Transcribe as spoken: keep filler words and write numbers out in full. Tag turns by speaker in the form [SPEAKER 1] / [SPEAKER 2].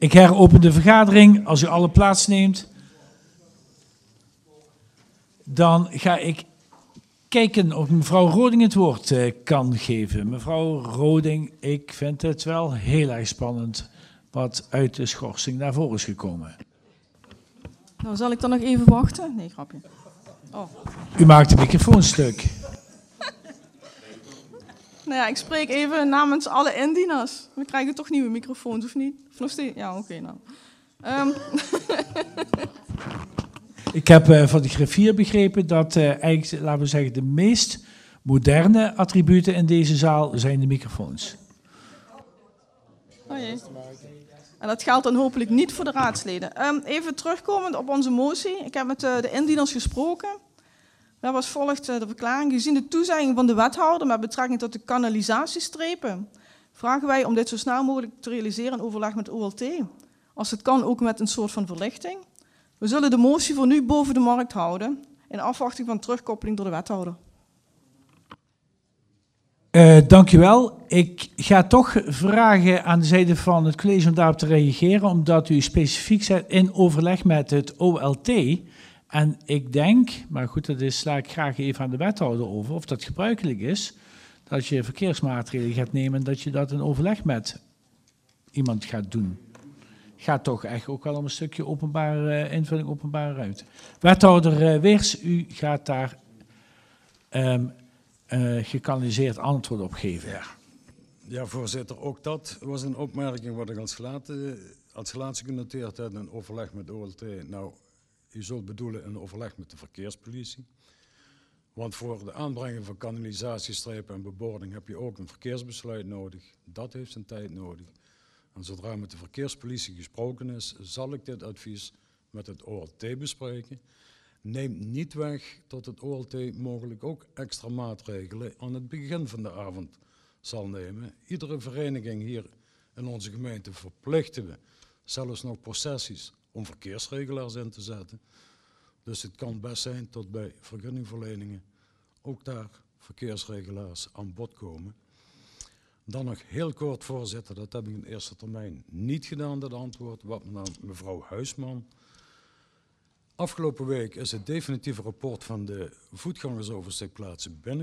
[SPEAKER 1] Ik heropen de vergadering. Als u alle plaats neemt, dan ga ik kijken of mevrouw Roding het woord uh, kan geven. Mevrouw Roding, ik vind het wel heel erg spannend wat uit de schorsing naar voren is gekomen.
[SPEAKER 2] Nou, zal ik dan nog even wachten? Nee, grapje. Oh.
[SPEAKER 1] U maakt de microfoon stuk.
[SPEAKER 2] Nou ja, ik spreek even namens alle indieners. We krijgen toch nieuwe microfoons, of niet? Of nog steeds? Ja, oké, okay, nou. Um.
[SPEAKER 1] Ik heb uh, van de griffier begrepen dat uh, eigenlijk, laten we zeggen, de meest moderne attributen in deze zaal zijn de microfoons.
[SPEAKER 2] Oh jee. En dat geldt dan hopelijk niet voor de raadsleden. Um, even terugkomend op onze motie. Ik heb met uh, de indieners gesproken. Daar was volgt uh, de verklaring. Gezien de toezegging van de wethouder met betrekking tot de kanalisatiestrepen, vragen wij om dit zo snel mogelijk te realiseren in overleg met O L T. Als het kan ook met een soort van verlichting. We zullen de motie voor nu boven de markt houden, in afwachting van terugkoppeling door de wethouder.
[SPEAKER 1] Uh, dank u wel. Ik ga toch vragen aan de zijde van het college om daarop te reageren, omdat u specifiek zegt in overleg met het O L T. En ik denk, maar goed, dat is, sla ik graag even aan de wethouder over, of dat gebruikelijk is, dat je verkeersmaatregelen gaat nemen en dat je dat in overleg met iemand gaat doen. Gaat toch echt ook wel om een stukje openbare uh, invulling, openbare ruimte. Wethouder uh, Weers, u gaat daar um, uh, gekanaliseerd antwoord op geven.
[SPEAKER 3] Ja. Ja, voorzitter, ook dat was een opmerking wat ik als laatste, als laatste genoteerd heb in overleg met O L T. Nou, u zult bedoelen in overleg met de verkeerspolitie. Want voor de aanbrenging van kanalisatiestrepen en bebording heb je ook een verkeersbesluit nodig. Dat heeft zijn tijd nodig. En zodra met de verkeerspolitie gesproken is, zal ik dit advies met het O L T bespreken. Neemt niet weg dat het O L T mogelijk ook extra maatregelen aan het begin van de avond zal nemen. Iedere vereniging hier in onze gemeente verplichten we zelfs nog processies om verkeersregelaars in te zetten. Dus het kan best zijn tot bij vergunningverleningen ook daar verkeersregelaars aan bod komen. Dan nog heel kort, voorzitter, dat heb ik in de eerste termijn niet gedaan, dat antwoord, wat naar mevrouw Huisman. Afgelopen week is het definitieve rapport van de voetgangersoversteekplaatsen binnen.